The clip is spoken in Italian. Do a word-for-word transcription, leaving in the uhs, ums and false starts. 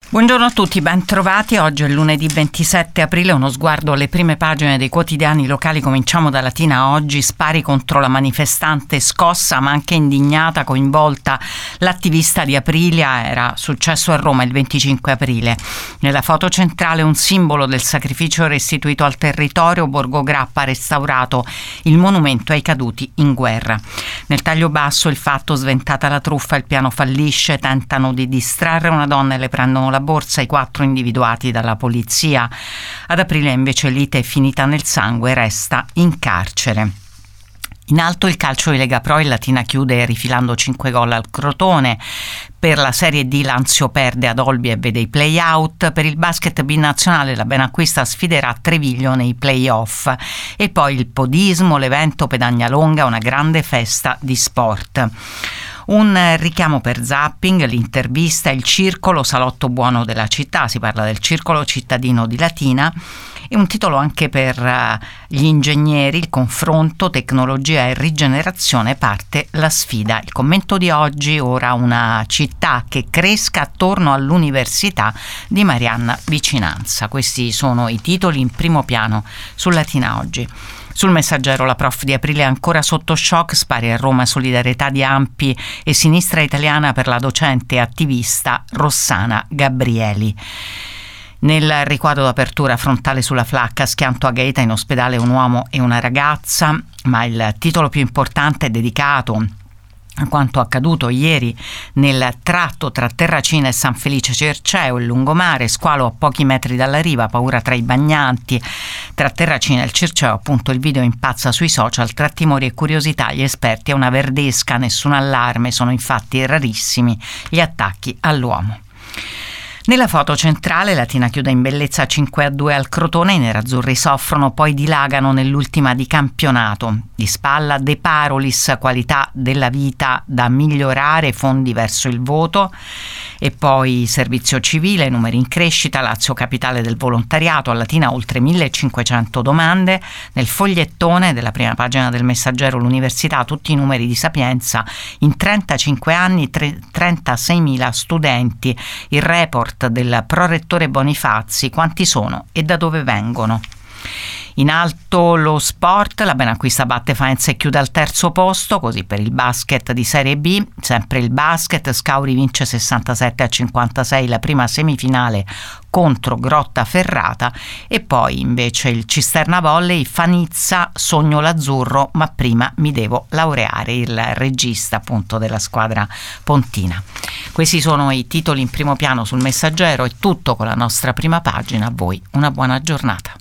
Buongiorno a tutti, ben trovati. Oggi è lunedì ventisette aprile, uno sguardo alle prime pagine dei quotidiani locali. Cominciamo da Latina Oggi. Spari contro la manifestante scossa ma anche indignata, coinvolta l'attivista di Aprilia. Era successo a Roma il venticinque aprile. Nella foto centrale un simbolo del sacrificio restituito al territorio. Borgo Grappa ha restaurato il monumento ai caduti in guerra. Nel taglio basso il fatto: sventata la truffa, il piano fallisce, tentano di distrarre una donna e le prendono la borsa, i quattro individuati dalla polizia. Ad Aprile invece lite è finita nel sangue, resta in carcere. In alto il calcio di Lega Pro, il Latina chiude rifilando cinque gol al Crotone. Per la Serie D Lazio perde ad Olbia e vede i play-out. Per il basket binazionale la Benacquista sfiderà Treviglio nei play-off. E poi il podismo, l'evento Pedagna Longa, una grande festa di sport. Un richiamo per zapping, l'intervista, il circolo, salotto buono della città, si parla del circolo cittadino di Latina, e un titolo anche per gli ingegneri, il confronto, tecnologia e rigenerazione, parte la sfida. Il commento di oggi: ora una città che cresca attorno all'Università di Marianna Vicinanza. Questi sono i titoli in primo piano su Latina Oggi. Sul Messaggero la prof di Aprile è ancora sotto shock, spari a Roma, solidarietà di Ampi e Sinistra Italiana per la docente e attivista Rossana Gabrieli. Nel riquadro d'apertura frontale sulla Flacca, schianto a Gaeta, in ospedale un uomo e una ragazza, ma il titolo più importante è dedicato a quanto accaduto ieri nel tratto tra Terracina e San Felice Cerceo, il lungomare, squalo a pochi metri dalla riva, paura tra i bagnanti. Tra Terracina e il Cerceo, appunto, il video impazza sui social, tra timori e curiosità gli esperti a una verdesca, nessun allarme, sono infatti rarissimi gli attacchi all'uomo. Nella foto centrale Latina chiude in bellezza cinque a due al Crotone, i nerazzurri soffrono, poi dilagano nell'ultima di campionato. Di spalla De Parolis, qualità della vita da migliorare, fondi verso il voto. E poi servizio civile, numeri in crescita, Lazio capitale del volontariato, a Latina oltre millecinquecento domande. Nel fogliettone della prima pagina del Messaggero l'università, tutti i numeri di Sapienza, in trentacinque anni trentaseimila studenti. Il report del prorettore Bonifazi, quanti sono e da dove vengono. In alto lo sport, la Benacquista batte Faenza e chiude al terzo posto. Così per il basket di Serie B, sempre il basket, Scauri vince sessantasette a cinquantasei la prima semifinale contro Grottaferrata. E poi invece il Cisterna Volley, Fanizza, sogno l'azzurro ma prima mi devo laureare, il regista appunto della squadra pontina. Questi sono i titoli in primo piano sul Messaggero. È tutto con la nostra prima pagina, a voi una buona giornata.